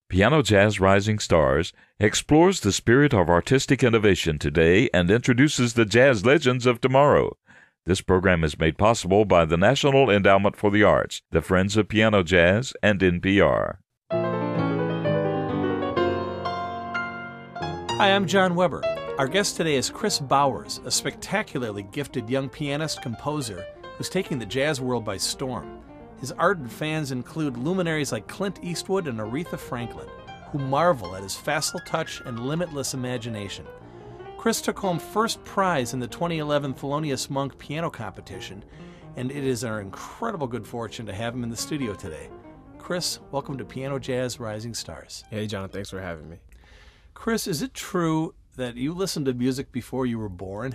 Piano Jazz Rising Stars explores the spirit of artistic innovation today and introduces the jazz legends of tomorrow. This program is made possible by the National Endowment for the Arts, the Friends of Piano Jazz, and NPR. Hi, I'm John Weber. Our guest today is Chris Bowers, a spectacularly gifted young pianist-composer who's taking the jazz world by storm. His ardent fans include luminaries like Clint Eastwood and Aretha Franklin, who marvel at his facile touch and limitless imagination. Chris took home first prize in the 2011 Thelonious Monk piano competition, and it is our incredible good fortune to have him in the studio today. Chris, welcome to Piano Jazz Rising Stars. Hey, John, thanks for having me. Chris, is it true that you listened to music before you were born?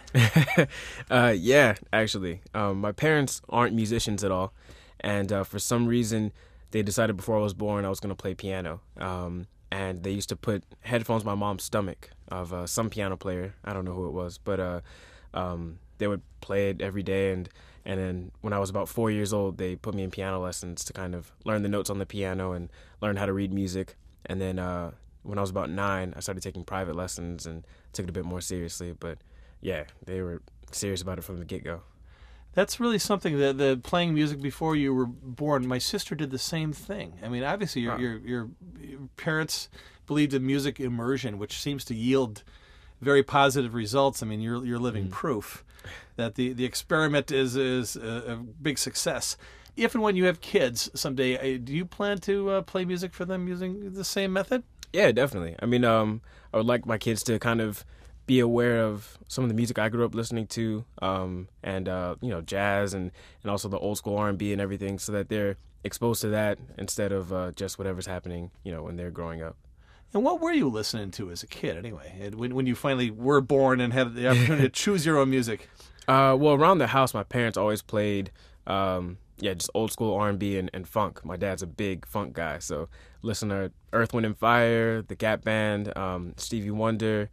Yeah, actually. My parents aren't musicians at all. And for some reason, they decided before I was born I was going to play piano. And they used to put headphones in my mom's stomach of some piano player. I don't know who it was. But they would play it every day. And then when I was about 4 years old, they put me in piano lessons to kind of learn the notes on the piano and learn how to read music. And then when I was about 9, I started taking private lessons and took it a bit more seriously. But yeah, they were serious about it from the get-go. That's really something, the playing music before you were born. My sister did the same thing. I mean, obviously your parents believed in music immersion, which seems to yield very positive results. I mean, you're living proof that the experiment is a big success. If and when you have kids someday, do you plan to play music for them using the same method? Yeah, definitely. I mean, I would like my kids to kind of be aware of some of the music I grew up listening to, and jazz and also the old school R&B and everything, so that they're exposed to that instead of just whatever's happening, when they're growing up. And what were you listening to as a kid, anyway? When you finally were born and had the opportunity to choose your own music? Well, around the house, my parents always played, just old school R&B and funk. My dad's a big funk guy, so listen to Earth, Wind and Fire, the Gap Band, Stevie Wonder.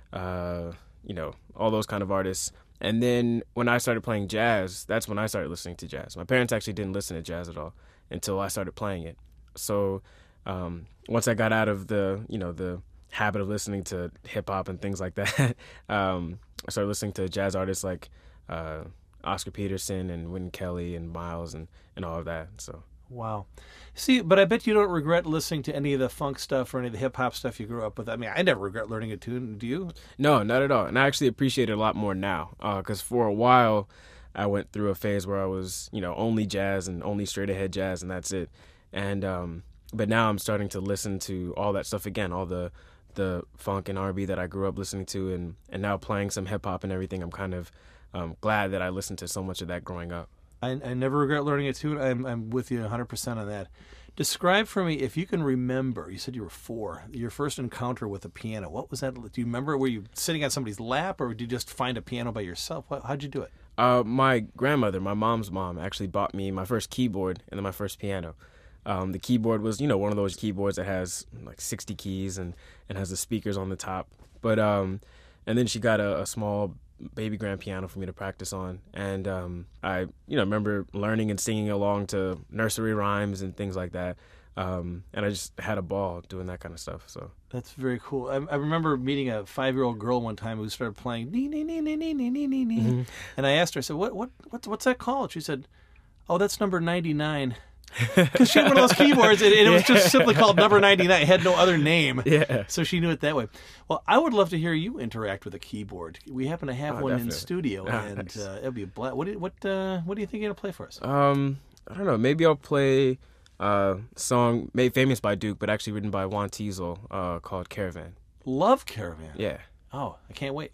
All those kind of artists. And then when I started playing jazz, that's when I started listening to jazz. My parents actually didn't listen to jazz at all until I started playing it. So once I got out of the habit of listening to hip hop and things like that, I started listening to jazz artists like Oscar Peterson and Wynton Kelly and Miles and all of that. So. Wow. See, but I bet you don't regret listening to any of the funk stuff or any of the hip-hop stuff you grew up with. I mean, I never regret learning a tune. Do you? No, not at all. And I actually appreciate it a lot more now because for a while I went through a phase where I was, only jazz and only straight-ahead jazz and that's it. And but now I'm starting to listen to all that stuff again, all the funk and R&B that I grew up listening to and now playing some hip-hop and everything. I'm kind of glad that I listened to so much of that growing up. I never regret learning a tune. I'm with you 100% on that. Describe for me, if you can remember, you said you were 4, your first encounter with a piano. What was that? Do you remember? Were you sitting on somebody's lap or did you just find a piano by yourself? How'd you do it? My grandmother, my mom's mom, actually bought me my first keyboard and then my first piano. The keyboard was, one of those keyboards that has like 60 keys and has the speakers on the top. But and then she got a small baby grand piano for me to practice on, and I remember learning and singing along to nursery rhymes and things like that, and I just had a ball doing that kind of stuff. So that's very cool. I remember meeting a 5-year-old girl one time who started playing nee nee nee nee nee nee nee nee, Mm-hmm. and I asked her, I said, what's that called? She said, oh, that's number 99. Because she had one of those keyboards, and it was just simply called number 99. It had no other name. Yeah. So she knew it that way. Well, I would love to hear you interact with a keyboard. We happen to have one definitely. in studio, and Nice. it'd be a blast. What do you think you're going to play for us? I don't know. Maybe I'll play a song made famous by Duke, but actually written by Juan Teasel, called Caravan. Love Caravan. Yeah. Oh, I can't wait.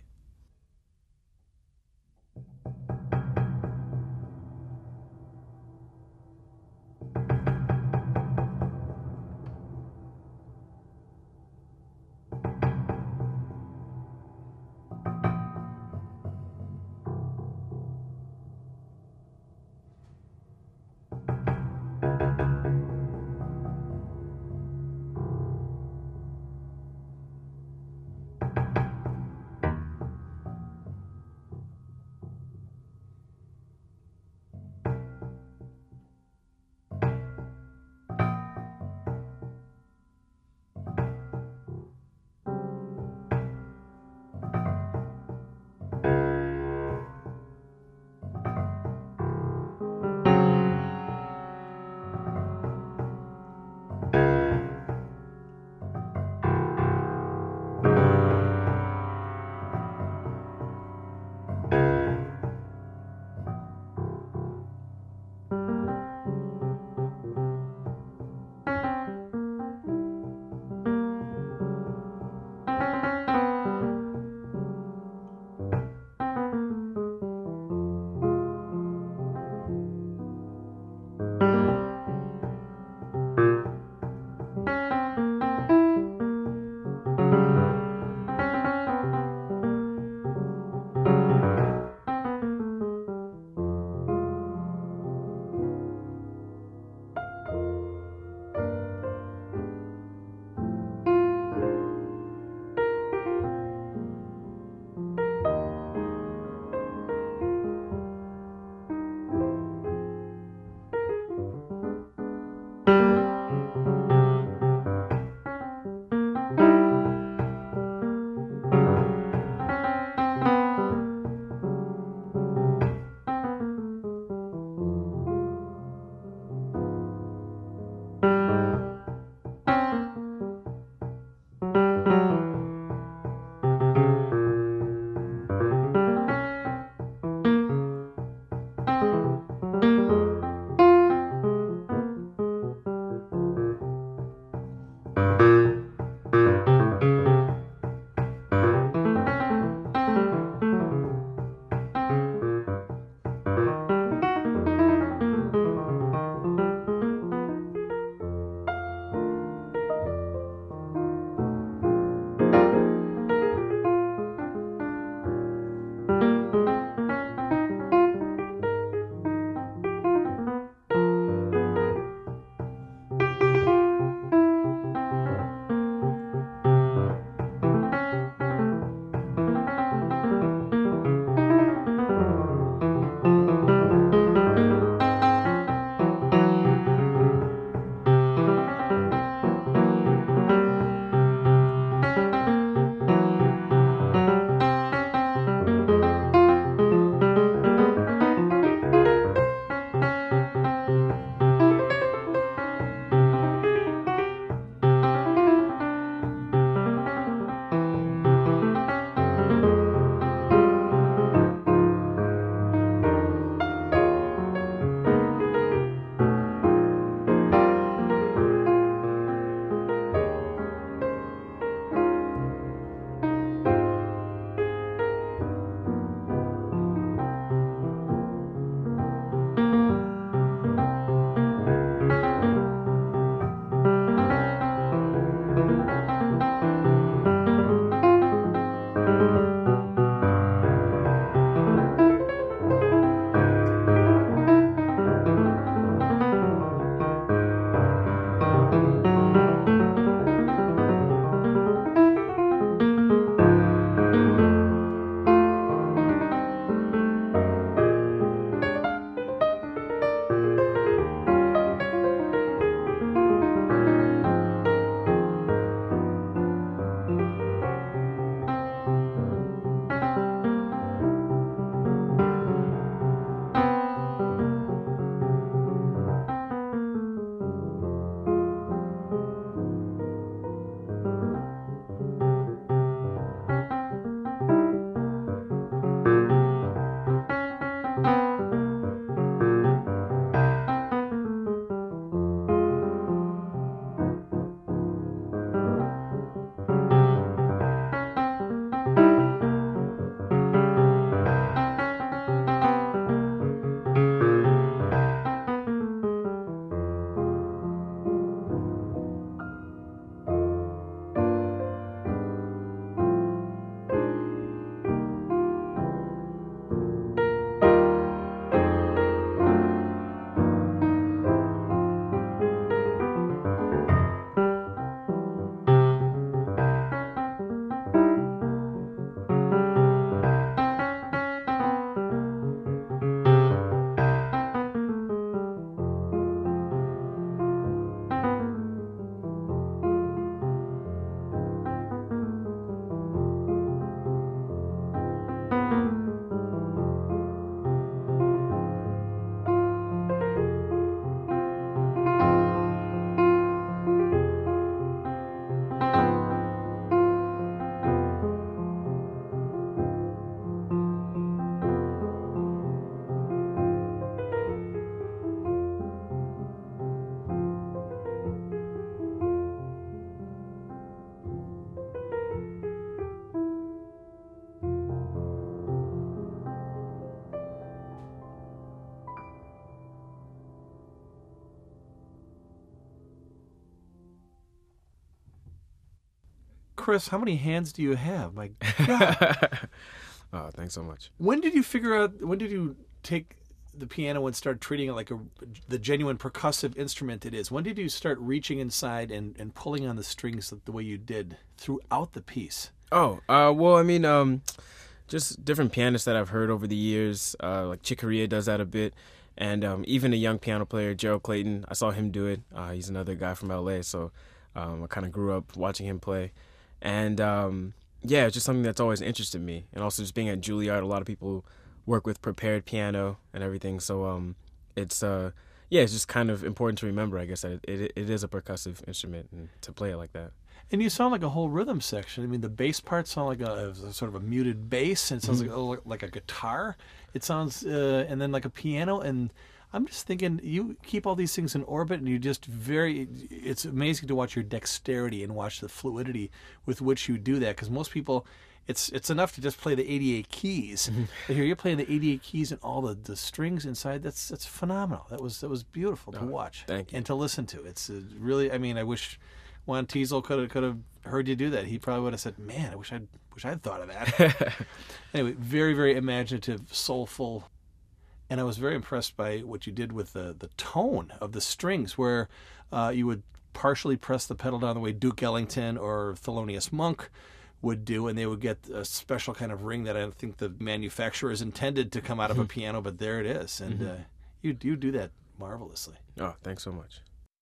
Chris, how many hands do you have? My God. Oh, thanks so much. When did you take the piano and start treating it like the genuine percussive instrument it is? When did you start reaching inside and pulling on the strings the way you did throughout the piece? Oh, well, I mean, just different pianists that I've heard over the years, like Chick Corea does that a bit. And even a young piano player, Gerald Clayton, I saw him do it. He's another guy from LA, so I kind of grew up watching him play. And yeah, it's just something that's always interested me. And also just being at Juilliard, a lot of people work with prepared piano and everything. So it's it's just kind of important to remember, I guess, that it is a percussive instrument and to play it like that. And you sound like a whole rhythm section. I mean, the bass parts sound like a sort of a muted bass, and it sounds like a guitar. It sounds, and then like a piano. And I'm just thinking, you keep all these things in orbit, and you just it's amazing to watch your dexterity and watch the fluidity with which you do that. Because most people, it's enough to just play the 88 keys. But here you're playing the 88 keys and all the strings inside. That's phenomenal. That was beautiful to watch. Thank you. And to listen to. It's really, I mean, I wish Juan Teasel could have heard you do that. He probably would have said, "Man, I wish I'd thought of that." Anyway, very, very imaginative, soulful, and I was very impressed by what you did with the tone of the strings, where you would partially press the pedal down the way Duke Ellington or Thelonious Monk would do, and they would get a special kind of ring that I don't think the manufacturers intended to come out of a piano, but there it is, and you do that marvelously. Oh, thanks so much.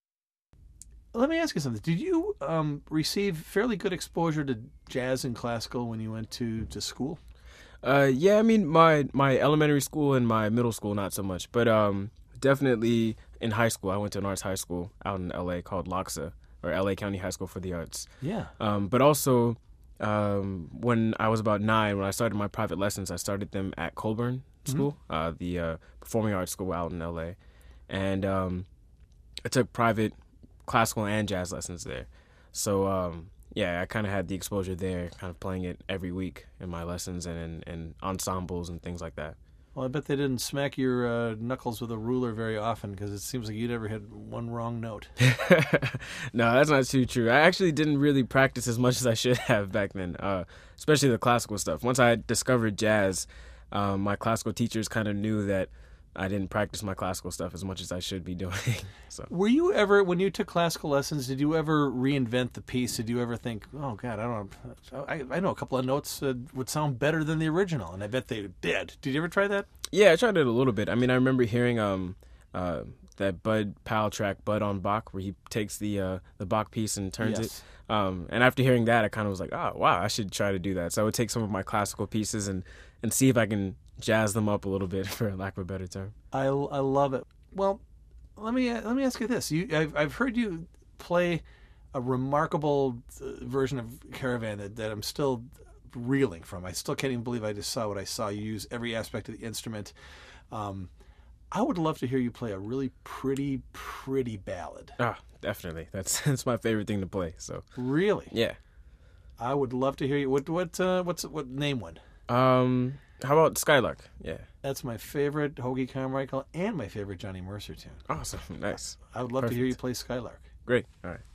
Let me ask you something. Did you receive fairly good exposure to jazz and classical when you went to school? Yeah, I mean, my elementary school and my middle school, not so much. But definitely in high school, I went to an arts high school out in L.A. called LACHSA, or L.A. County High School for the Arts. Yeah. But also, when I was about 9, when I started my private lessons, I started them at Colburn School, the performing arts school out in L.A. And I took private classical and jazz lessons there. So, yeah, I kind of had the exposure there, kind of playing it every week in my lessons and in ensembles and things like that. Well, I bet they didn't smack your knuckles with a ruler very often, because it seems like you never had one wrong note. No, that's not too true. I actually didn't really practice as much as I should have back then, especially the classical stuff. Once I discovered jazz, my classical teachers kind of knew that I didn't practice my classical stuff as much as I should be doing. So. Were you ever, when you took classical lessons, did you ever reinvent the piece? Did you ever think, oh, God, I know a couple of notes would sound better than the original, and I bet they did. Did you ever try that? Yeah, I tried it a little bit. I mean, I remember hearing that Bud Powell track, Bud on Bach, where he takes the Bach piece and turns it. And after hearing that, I kind of was like, oh, wow, I should try to do that. So I would take some of my classical pieces and see if I can jazz them up a little bit, for lack of a better term. I love it. Well, let me ask you this. I've heard you play a remarkable version of Caravan that I'm still reeling from. I still can't even believe I just saw what I saw. You use every aspect of the instrument. I would love to hear you play a really pretty ballad. Ah, definitely. That's my favorite thing to play. So really, yeah, I would love to hear you. What name one? How about Skylark? Yeah. That's my favorite Hoagie Carmichael and my favorite Johnny Mercer tune. Awesome. Nice. I would love to hear you play Skylark. Great. All right.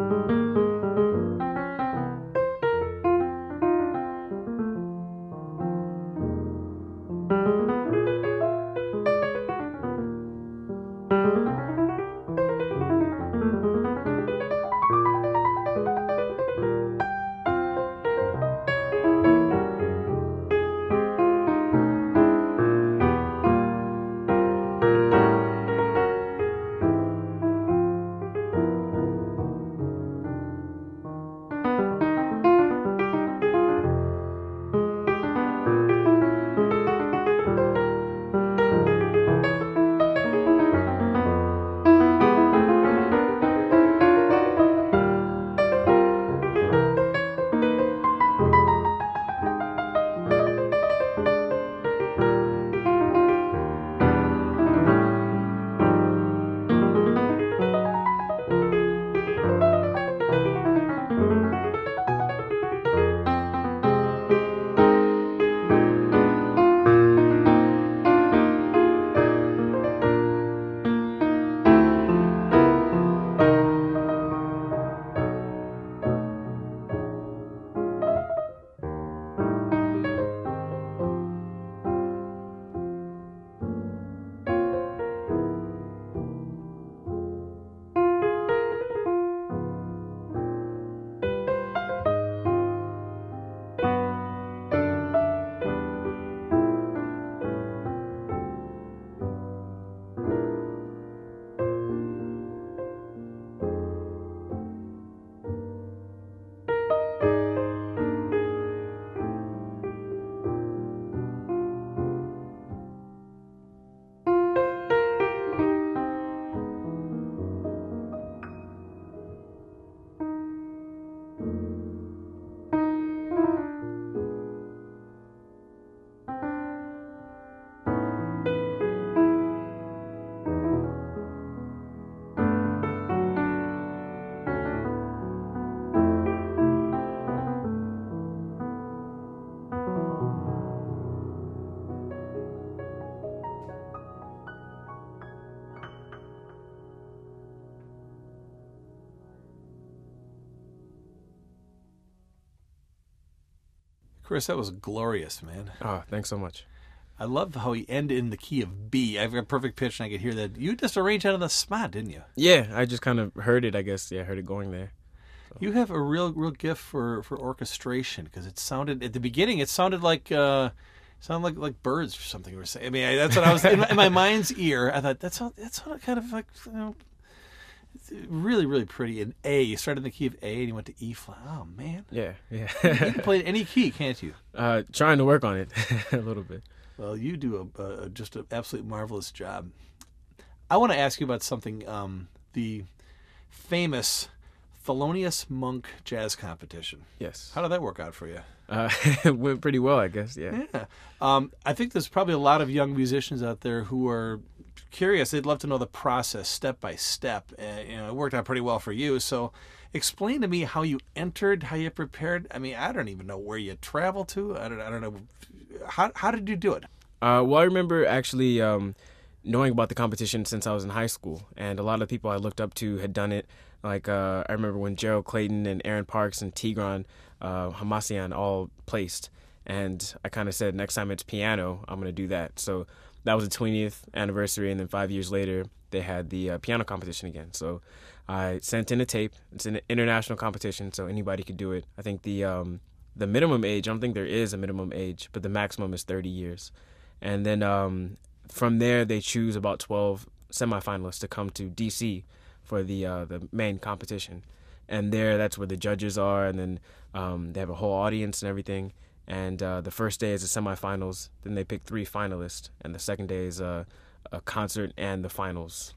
Chris, that was glorious, man. Oh, thanks so much. I love how he ended in the key of B. I've got perfect pitch, and I could hear that. You just arranged out of the spot, didn't you? Yeah, I just kind of heard it, I guess. Yeah, I heard it going there. So. You have a real gift for orchestration, because it sounded, at the beginning, it sounded like birds or something you were saying. I mean, that's what I was, in my mind's ear, I thought, that sounded kind of like, really, really pretty. And A, you started in the key of A, and you went to E flat. Oh, man. Yeah. You can play any key, can't you? Trying to work on it a little bit. Well, you do just an absolute marvelous job. I want to ask you about something, the famous Thelonious Monk Jazz Competition. Yes. How did that work out for you? It went pretty well, I guess, yeah. I think there's probably a lot of young musicians out there who are curious. They'd love to know the process step by step. It worked out pretty well for you. So explain to me how you entered, how you prepared. I mean, I don't even know where you traveled to. I don't know. How did you do it? Well, I remember actually knowing about the competition since I was in high school, and a lot of people I looked up to had done it. Like I remember when Gerald Clayton and Aaron Parks and Tigran Hamasyan all placed, and I kind of said, next time it's piano, I'm going to do that. So that was the 20th anniversary, and then 5 years later, they had the piano competition again. So I sent in a tape. It's an international competition, so anybody could do it. I think the minimum age, I don't think there is a minimum age, but the maximum is 30 years. And then from there, they choose about 12 semifinalists to come to D.C. for the main competition. And there, that's where the judges are, and then they have a whole audience and everything. And the first day is the semifinals. Then they pick 3 finalists, and the second day is a concert and the finals.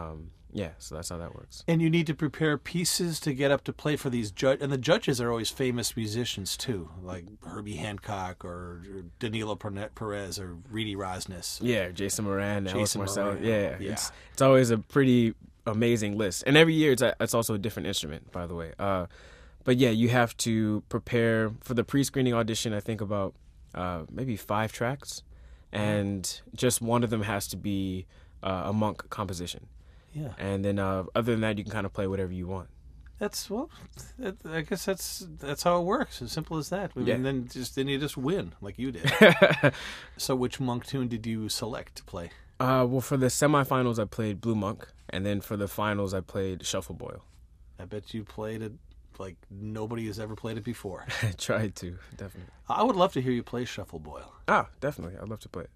So that's how that works. And you need to prepare pieces to get up to play for these judges. And the judges are always famous musicians, too, like Herbie Hancock or Danilo Perez or Reedy Rosnes. Yeah, Jason Moran, Alice Marcel. Yeah. It's always a pretty amazing list. And every year it's also a different instrument, by the way. But yeah, you have to prepare for the pre-screening audition, I think about maybe 5 tracks. And just one of them has to be a Monk composition. Yeah. And then other than that, you can kind of play whatever you want. I guess that's how it works. As simple as that. I mean, then you just win like you did. So, which monk tune did you select to play? Well, for the semifinals, I played Blue Monk, and then for the finals, I played Shuffle Boil. I bet you played it like nobody has ever played it before. I tried to, definitely. I would love to hear you play Shuffle Boil. Definitely. I'd love to play it.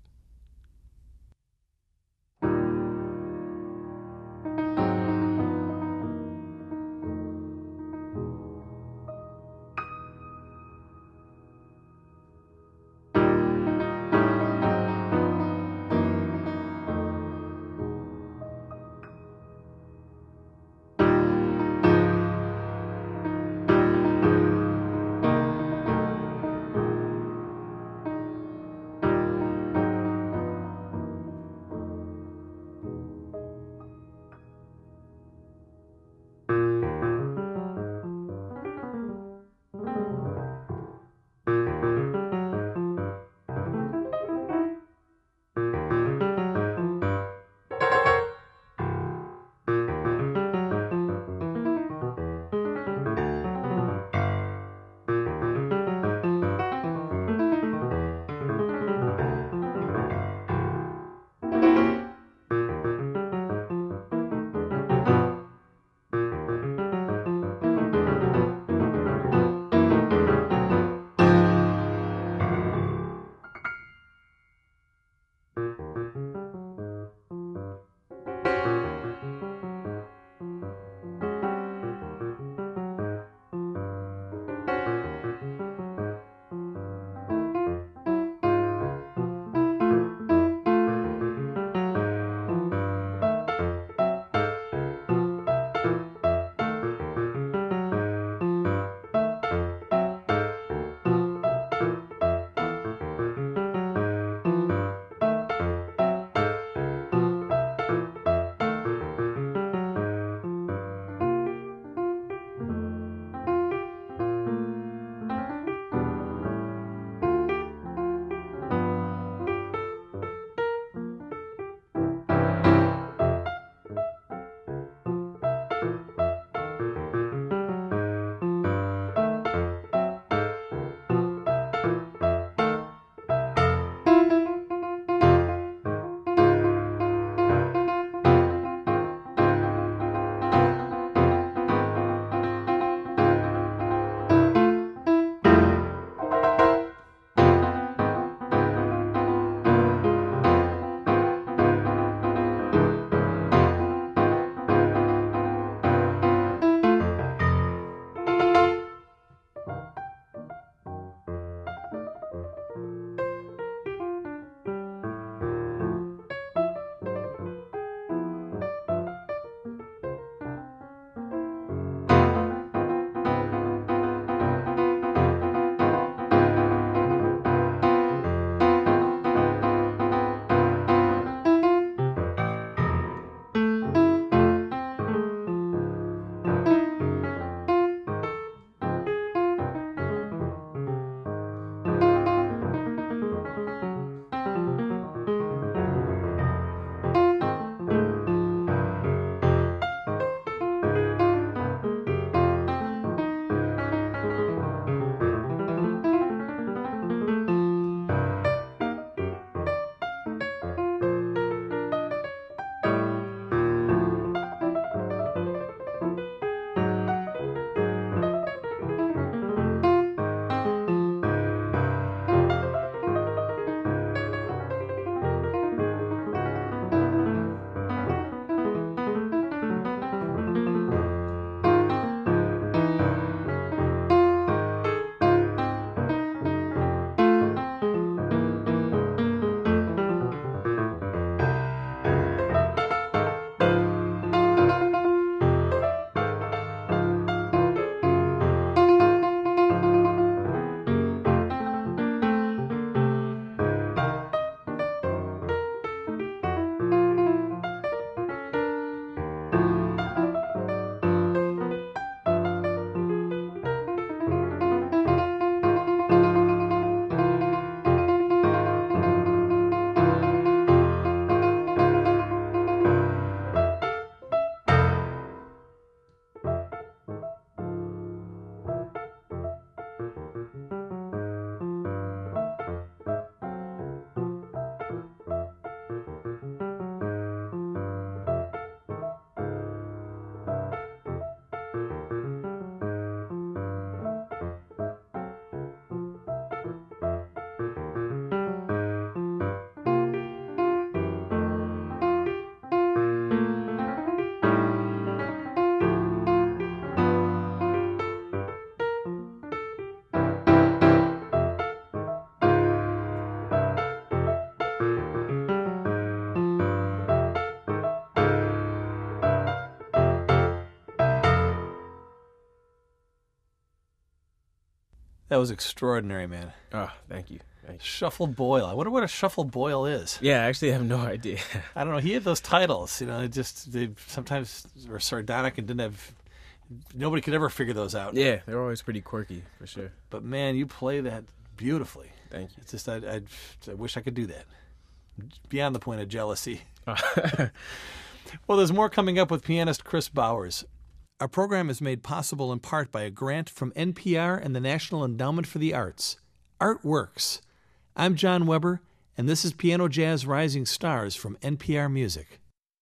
That was extraordinary, man. Oh, thank you. Shuffle Boyle. I wonder what a Shuffle Boyle is. Yeah, I actually have no idea. I don't know. He had those titles, they sometimes were sardonic and didn't have. Nobody could ever figure those out. Yeah, they're always pretty quirky, for sure. But man, you play that beautifully. Thank you. It's just I wish I could do that. Beyond the point of jealousy. Well, there's more coming up with pianist Chris Bowers. Our program is made possible in part by a grant from NPR and the National Endowment for the Arts. Art Works. I'm John Weber, and this is Piano Jazz Rising Stars from NPR Music.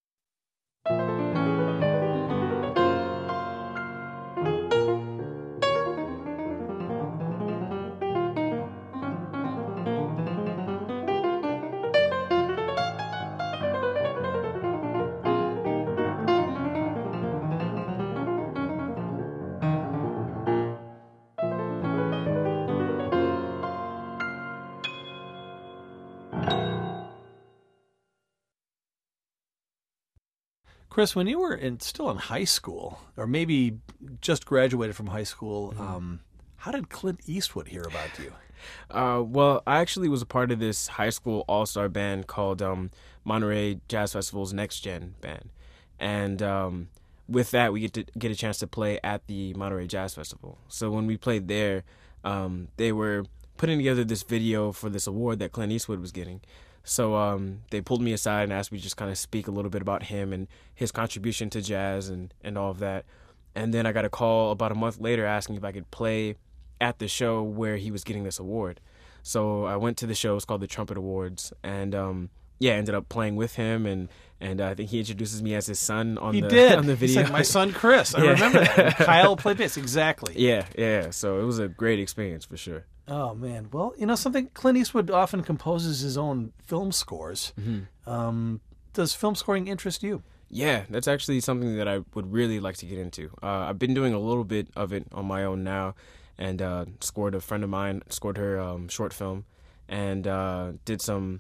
Chris, when you were still in high school, or maybe just graduated from high school, how did Clint Eastwood hear about you? Well, I actually was a part of this high school all-star band called Monterey Jazz Festival's Next Gen Band. And with that, we get a chance to play at the Monterey Jazz Festival. So when we played there, they were putting together this video for this award that Clint Eastwood was getting. So they pulled me aside and asked me to just kind of speak a little bit about him and his contribution to jazz and all of that. And then I got a call about a month later asking if I could play at the show where he was getting this award. So I went to the show. It's called the Trumpet Awards. And ended up playing with him. And I think he introduces me as his son on the video. He said, my son Chris. I remember that. And Kyle played bass. Exactly. Yeah. So it was a great experience for sure. Oh, man. Well, something, Clint Eastwood often composes his own film scores. Mm-hmm. Does film scoring interest you? Yeah, that's actually something that I would really like to get into. I've been doing a little bit of it on my own now, and scored a friend of mine, scored her short film, and did some,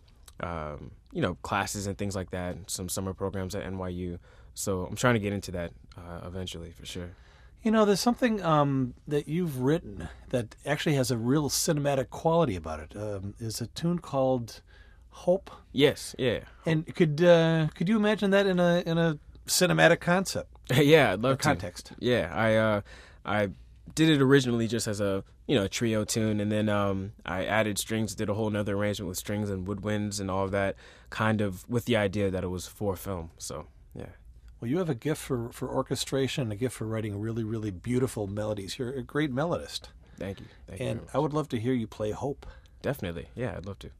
classes and things like that, some summer programs at NYU. So I'm trying to get into that eventually, for sure. There's something that you've written that actually has a real cinematic quality about it. It's a tune called Hope. Yes, yeah. And could you imagine that in a cinematic concept? Yeah, I'd love to. Context. Yeah, I did it originally just as a trio tune, and then I added strings, did a whole nother arrangement with strings and woodwinds and all of that, kind of with the idea that it was for film. So yeah. Well, you have a gift for orchestration, a gift for writing really, really beautiful melodies. You're a great melodist. Thank you. And I would love to hear you play Hope. Definitely. Yeah, I'd love to.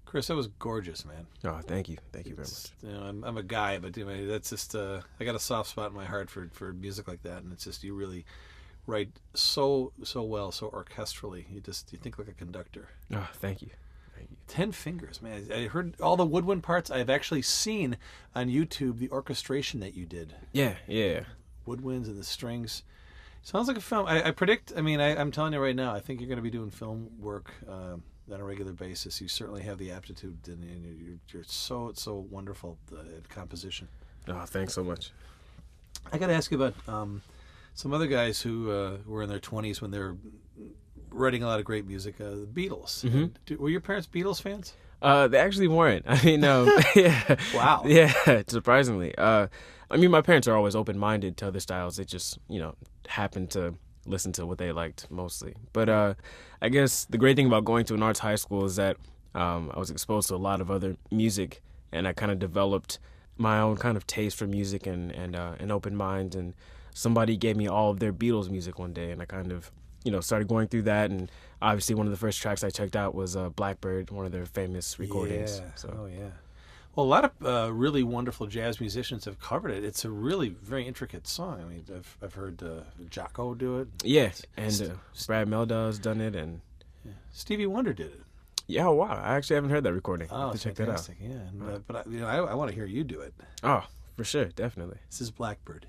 Chris, that was gorgeous, man. Oh, thank you very much. You know, I'm a guy, but that's just I got a soft spot in my heart for music like that, and it's just you really write so well, so orchestrally. You think like a conductor. Oh, thank you. 10 fingers, man. I heard all the woodwind parts. I've actually seen on YouTube the orchestration that you did. Yeah. Woodwinds and the strings. Sounds like a film. I predict. I mean, I'm telling you right now. I think you're going to be doing film work on a regular basis. You certainly have the aptitude, and you're so wonderful at composition. Oh, thanks so much. I got to ask you about some other guys who were in their 20s when they were writing a lot of great music. The Beatles. Mm-hmm. Were your parents Beatles fans? They actually weren't. I mean, yeah. Wow. Yeah, surprisingly. I mean, my parents are always open-minded to other styles. They just, happen to listen to what they liked mostly. But I guess the great thing about going to an arts high school is that I was exposed to a lot of other music, and I kind of developed my own kind of taste for music and an open mind. And somebody gave me all of their Beatles music one day, and I kind of started going through that, and obviously one of the first tracks I checked out was Blackbird, one of their famous recordings. Yeah. So. Oh, yeah. Well, a lot of really wonderful jazz musicians have covered it. It's a really very intricate song. I mean, I've heard Jocko do it. Yeah, and Brad Meldau's done it, and Stevie Wonder did it. Yeah, wow. I actually haven't heard that recording. Oh, to check fantastic. That out. Yeah, but I want to hear you do it. Oh, for sure, definitely. This is Blackbird.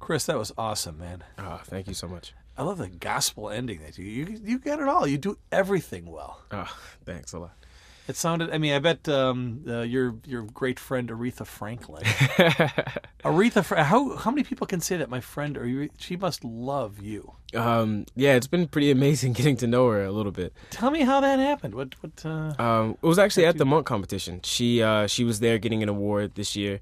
Chris, that was awesome, man. Oh, thank you so much. I love the gospel ending that you get it all. You do everything well. Oh, thanks a lot. It sounded. I mean, I bet your great friend Aretha Franklin. How many people can say that? My friend, she must love you. Yeah, it's been pretty amazing getting to know her a little bit. Tell me how that happened. It was actually at the Monk competition. She was there getting an award this year,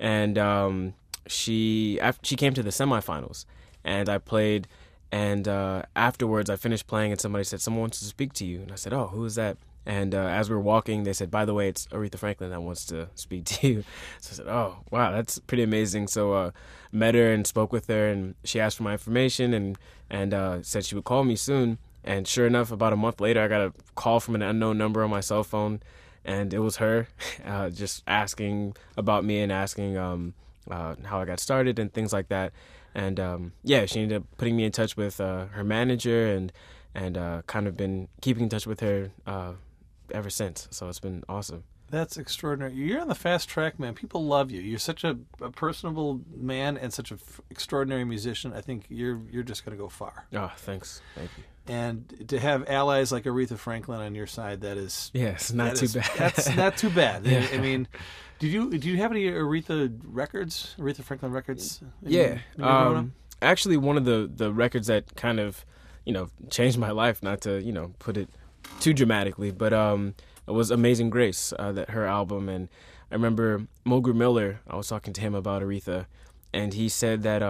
and she came to the semifinals, and I played. And afterwards, I finished playing, and somebody said, "Someone wants to speak to you." And I said, "Oh, who is that?" And as we were walking, they said, "By the way, it's Aretha Franklin that wants to speak to you." So I said, "Oh, wow, that's pretty amazing." So met her and spoke with her, and she asked for my information and said she would call me soon. And sure enough, about a month later, I got a call from an unknown number on my cell phone, and it was her just asking about me and asking how I got started and things like that. And she ended up putting me in touch with her manager and kind of been keeping in touch with her ever since. So it's been awesome. That's extraordinary. You're on the fast track, man. People love you. You're such a personable man and such an extraordinary musician. I think you're just going to go far. Oh, thanks. Thank you. And to have allies like Aretha Franklin on your side, that is not too bad. That's not too bad. Yeah. I mean, did you have any Aretha Franklin records? Yeah. Actually, one of the records that kind of changed my life. Not to put it too dramatically, but it was Amazing Grace, that her album. And I remember Mulgrew Miller. I was talking to him about Aretha, and he said that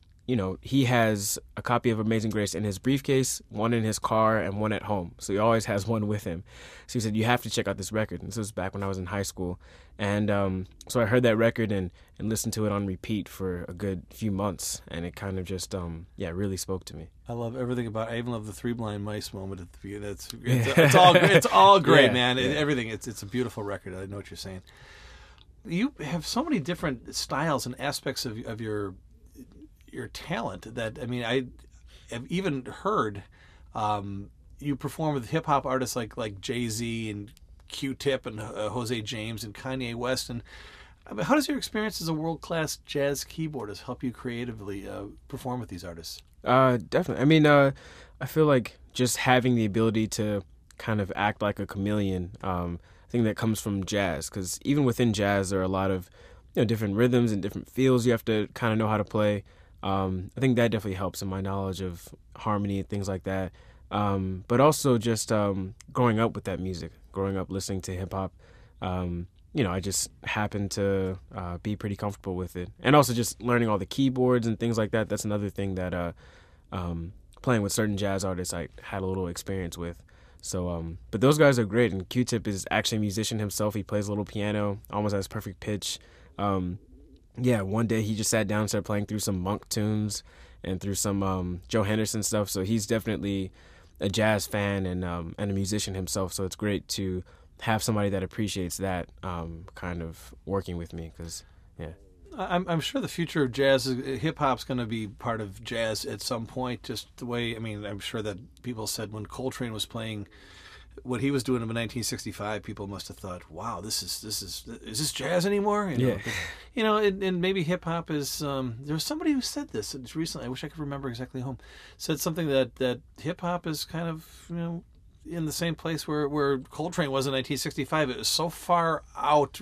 he has a copy of Amazing Grace in his briefcase, one in his car, and one at home. So he always has one with him. So he said, "You have to check out this record." And this was back when I was in high school. And so I heard that record and listened to it on repeat for a good few months. And it kind of just, really spoke to me. I love everything about it. I even love the Three Blind Mice moment at the beginning. It's all great, man. Everything. It's a beautiful record. I know what you're saying. You have so many different styles and aspects of your talent that, I mean, I have even heard you perform with hip hop artists like Jay-Z and Q-Tip and Jose James and Kanye West. And I mean, how does your experience as a world-class jazz keyboardist help you creatively perform with these artists? Definitely. I mean, I feel like just having the ability to kind of act like a chameleon, I think that comes from jazz, because even within jazz there are a lot of different rhythms and different feels you have to kind of know how to play. I think that definitely helps in my knowledge of harmony and things like that. But also just growing up with that music, growing up listening to hip hop, I just happen to be pretty comfortable with it. And also just learning all the keyboards and things like that. That's another thing that playing with certain jazz artists I had a little experience with. So, but those guys are great. And Q-Tip is actually a musician himself. He plays a little piano, almost has perfect pitch. One day he just sat down and started playing through some Monk tunes and through some Joe Henderson stuff. So he's definitely a jazz fan and a musician himself. So it's great to have somebody that appreciates that kind of working with me, because, yeah. I'm sure the future of jazz, hip hop's going to be part of jazz at some point. Just the way, I mean, I'm sure that people said when Coltrane was playing what he was doing in 1965, people must have thought, "Wow, is this jazz anymore?" Yeah. And maybe hip hop is. There was somebody who said this recently. I wish I could remember exactly whom. Said something that hip hop is kind of in the same place where Coltrane was in 1965. It was so far out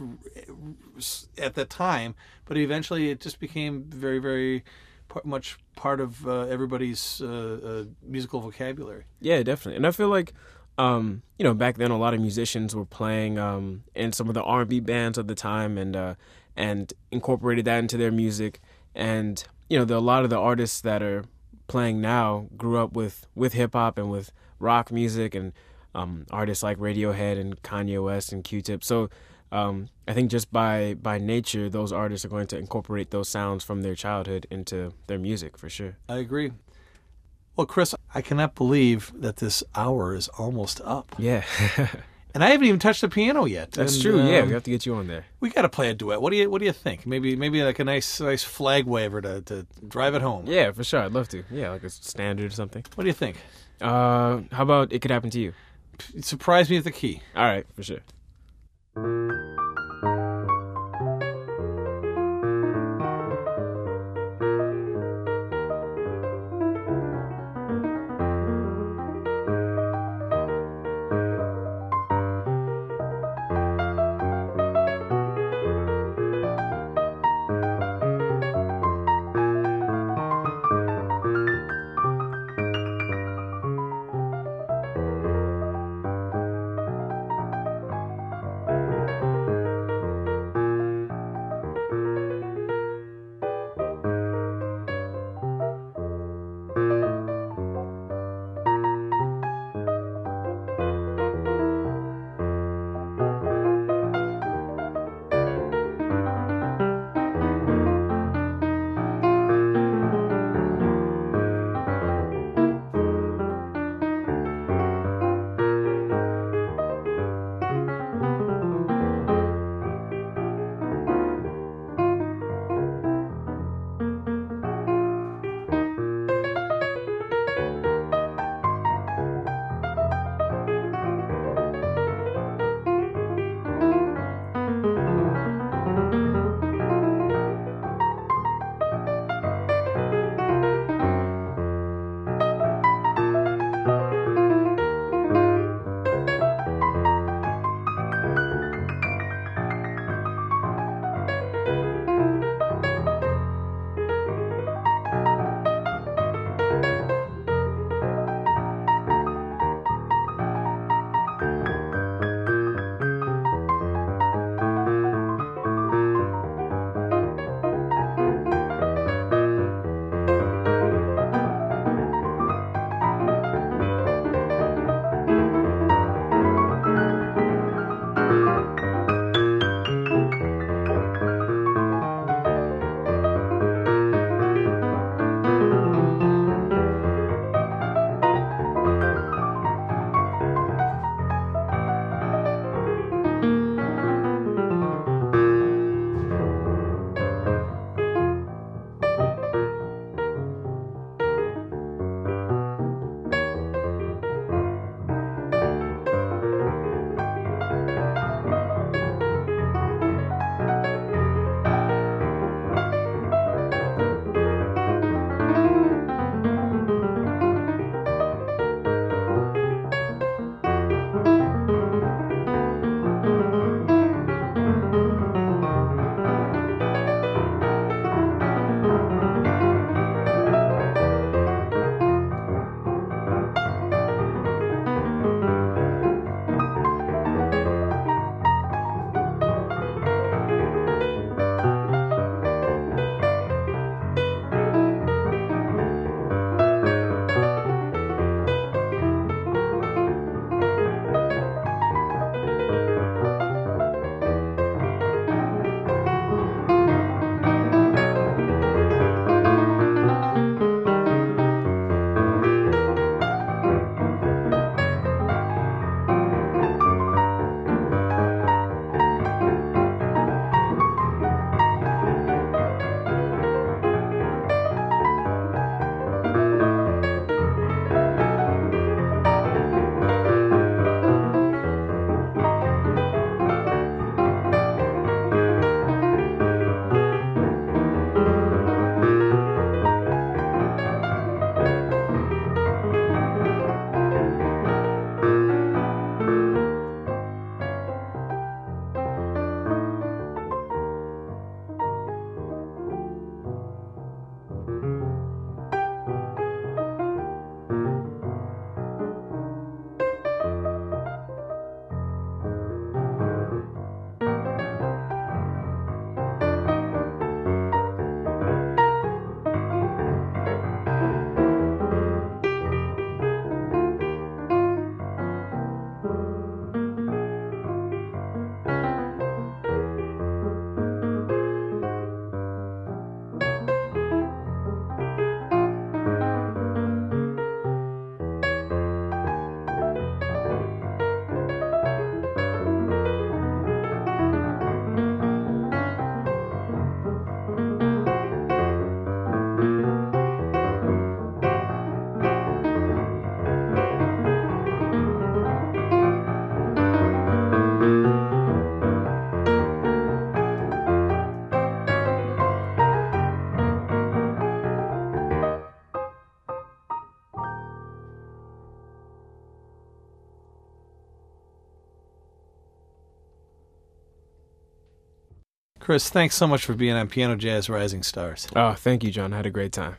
at the time, but eventually it just became very, very much part of everybody's musical vocabulary. Yeah, definitely. And I feel like, back then a lot of musicians were playing in some of the R&B bands of the time and incorporated that into their music. And, a lot of the artists that are playing now grew up with hip hop and with rock music, and artists like Radiohead and Kanye West and Q-Tip. So I think just by nature, those artists are going to incorporate those sounds from their childhood into their music, for sure. I agree. Well, Chris, I cannot believe that this hour is almost up. Yeah. And I haven't even touched the piano yet. That's true. Yeah, we have to get you on there. We got to play a duet. What do you think? Maybe like a nice flag waver to drive it home. Yeah, for sure. I'd love to. Yeah, like a standard or something. What do you think? How about It Could Happen to You? Surprise me with the key. All right, for sure. Chris, thanks so much for being on Piano Jazz Rising Stars. Oh, thank you, John. I had a great time.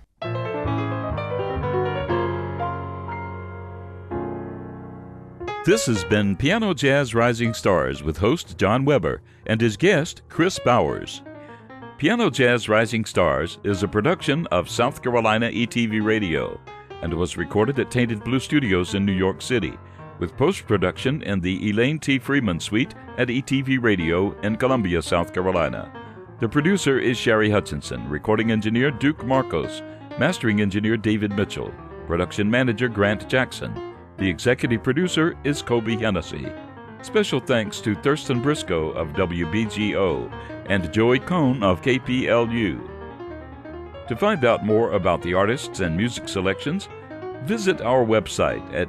This has been Piano Jazz Rising Stars with host John Weber and his guest, Chris Bowers. Piano Jazz Rising Stars is a production of South Carolina ETV Radio and was recorded at Tainted Blue Studios in New York City, with post-production in the Elaine T. Freeman Suite at ETV Radio in Columbia, South Carolina. The producer is Sherry Hutchinson, recording engineer Duke Marcos, mastering engineer David Mitchell, production manager Grant Jackson. The executive producer is Kobe Hennessy. Special thanks to Thurston Briscoe of WBGO and Joey Cohn of KPLU. To find out more about the artists and music selections, visit our website at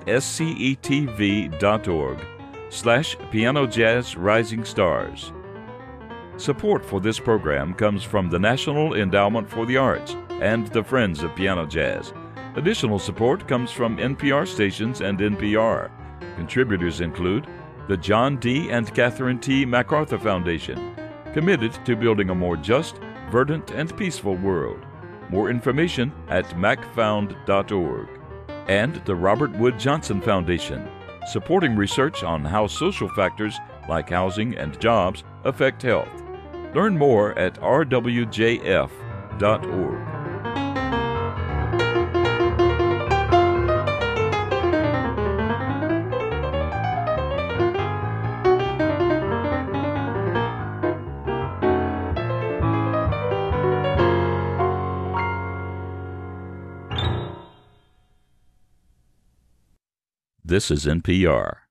scetv.org/Piano Jazz Rising Stars. Support for this program comes from the National Endowment for the Arts and the Friends of Piano Jazz. Additional support comes from NPR stations and NPR. Contributors include the John D. and Catherine T. MacArthur Foundation, committed to building a more just, verdant, and peaceful world. More information at macfound.org. And the Robert Wood Johnson Foundation, supporting research on how social factors like housing and jobs affect health. Learn more at rwjf.org. This is NPR.